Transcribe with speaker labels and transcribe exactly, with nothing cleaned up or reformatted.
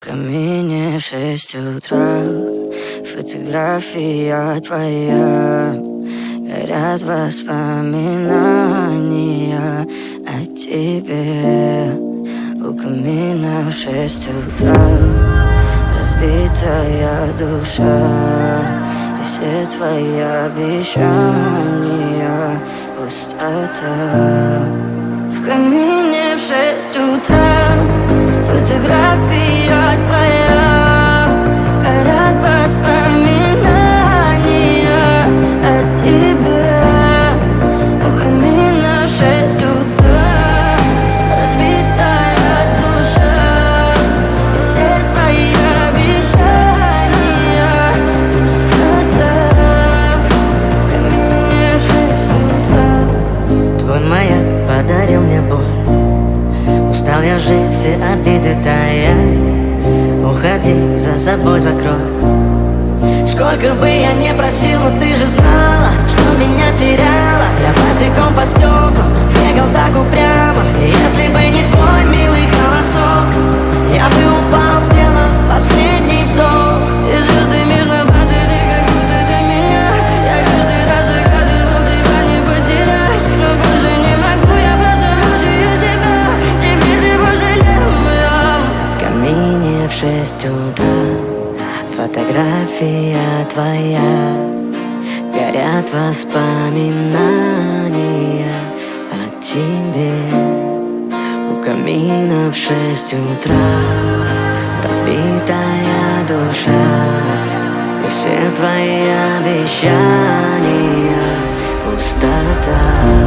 Speaker 1: Камине в шесть утра, фотография твоя. Горят воспоминания о тебе. У камина в шесть утра разбитая душа, и все твои обещания пустота. В камине в шесть утра фотография твоя. Горят воспоминания о тебе. У камина в шесть утра разбитая душа, и все твои обещания пустота. В камине в шесть утра.
Speaker 2: Твой маяк подарил мне боль. Устал я жить, все обиды тая. Уходи, за собой закрой. Сколько бы я не просил, но ты же знала, что меня теряла. Я босиком по стеклам бегал так упрямо. И если бы не твой милый голосок, я бы упал, сделав последний вздох.
Speaker 1: И звезды мирно падали, как будто до меня. Я каждый раз загадывал тебя не потерять, но больше не могу, я просто мучаю себя. Теперь ты пожалел меня.
Speaker 2: В камине в шесть утра фотография твоя. Горят воспоминания о тебе. У камина в шесть утра разбитая душа, и все твои обещания пустота.